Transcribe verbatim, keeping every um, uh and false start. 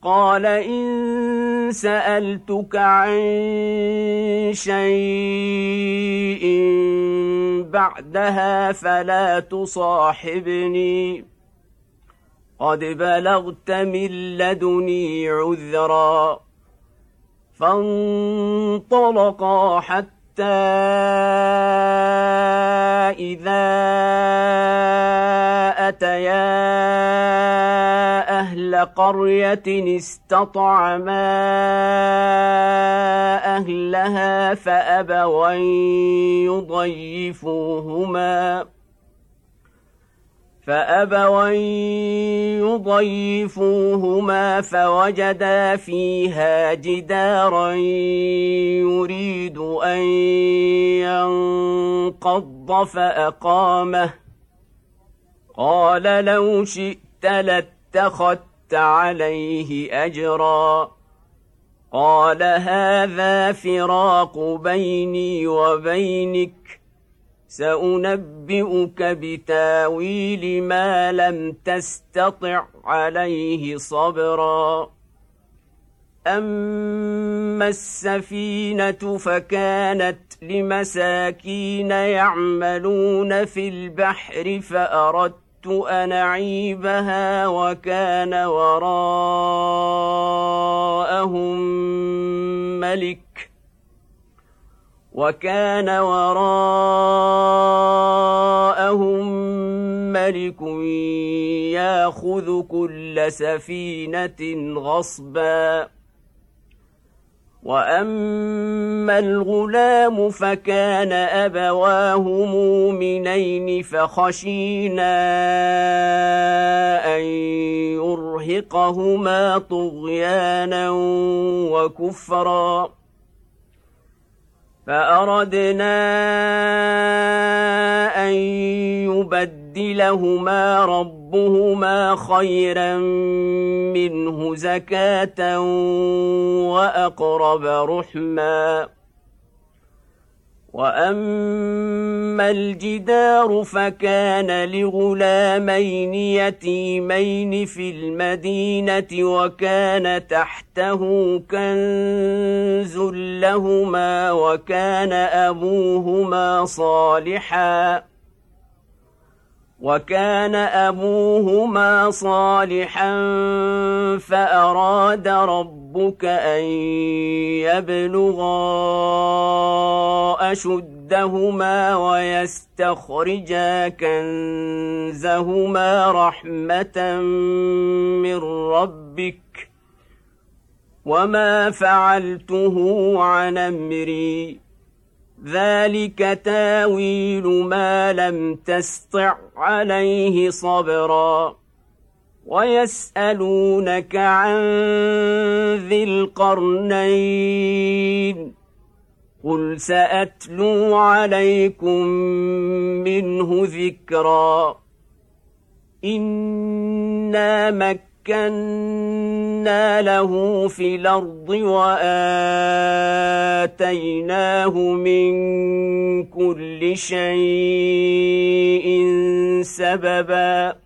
قال إن سألتك عن شيء بعدها فلا تصاحبني قد بلغت من لدني عذرا. فانطلقا حتى إذا أتيا أهل قرية استطعما أهلها فأبوا أن يضيفوهما فأبوا أن يضيفوهما فوجدا فيها جدارا يريد أن ينقض فأقامه قال لو شئت لاتخذت عليه أجرا. قال هذا فراق بيني وبينك سأنبئك بتاويل ما لم تستطع عليه صبرا. أما السفينة فكانت لمساكين يعملون في البحر فأردت أن أعيبها وكان وراءهم ملك وكان وراءهم ملك يأخذ كل سفينة غصبا. وأما الغلام فكان أبواه مؤمنين فخشينا أن يرهقهما طغيانا وكفرا فأردنا أن يبدلهما ربهما خيرا منه زكاة وأقرب رحما. وأما الجدار فكان لغلامين يتيمين في المدينة وكان تحته كنز لهما وكان أبوهما صالحا وكان أبوهما صالحا فأراد ربك أن يبلغا أشدهما ويستخرجا كنزهما رحمة من ربك وما فعلته عن أمري ذلك تاويل ما لم تسطع عليه صبرا. ويسألونك عن ذي القرنين قل سأتلو عليكم منه ذكرا. إنا مكنا له في الأرض وآتيناه من كل شيء سببا